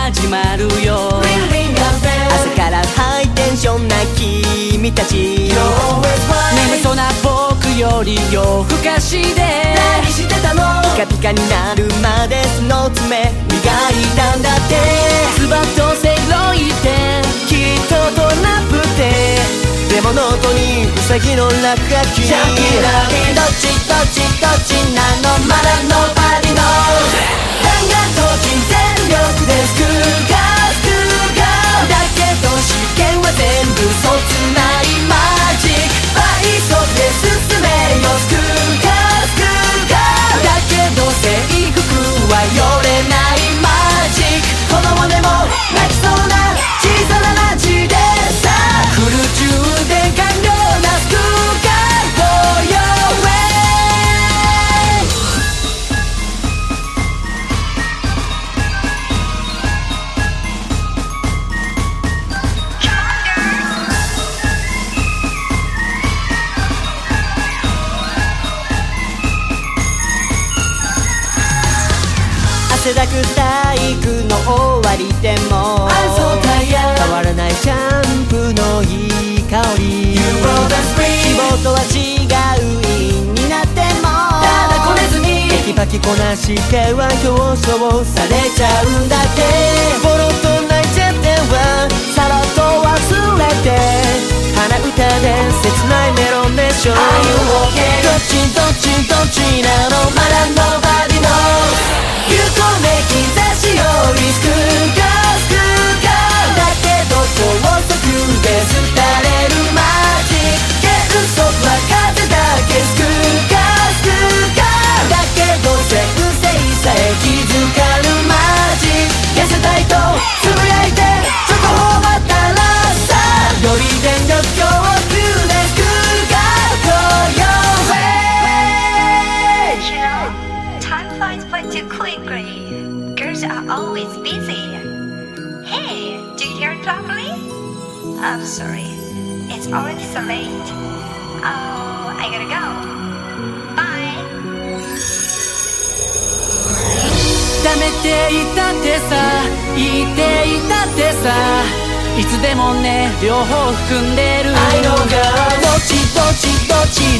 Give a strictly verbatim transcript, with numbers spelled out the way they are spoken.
始まるよ。朝からハイテンションな君たち、眠そうな僕より夜更かしで何してたの？ ピカピカになるまでその爪磨いたんだって。ツバとセイロイテきっとトラップで、でもノートにウサギの落書き。 ジャンキーラビどっちどっちどっちなのまだノーバディの弾丸闘金全力で救うか救うか、だけど試験は全部そつないマジック。倍速で進めよ救うか救うか、だけど制服は寄れないマジック。子供でも泣きそうな小さなラジでさ、フル充電完了なスクーカー Go your way。 汗だく体育の終わりでも I'm so tired。 変わらないシャンプーのいい香り。 You brought the spring。 希望とは違う陰になってもただこねずにテキパキこなしては表彰されちゃうんだって。ボロと泣いちゃってはさらっと忘れて、鼻歌で切ないメロンでしょ。 Are you okay？ どっちどっちどっちなのまだ Nobody knows。 有効め兆しより救うか救うか、だけど高速で廃れるマジック。減速は風だけ救うか救うか、だけど先生さえ気づかぬマジック。痩せたいとつぶやいてチョコ頬張ったらさ、より電力供給で救うか Go your way。 You know, time flies by too quickly. Girls are always busy. Hey, do you hear it properly? I'm sorry, it's already so late. Oh, I gotta go. Bye. ダメって言ったってさ、言っていたってさ、いつでもね両方含んでる。 I know girl。 どっちどっちどっち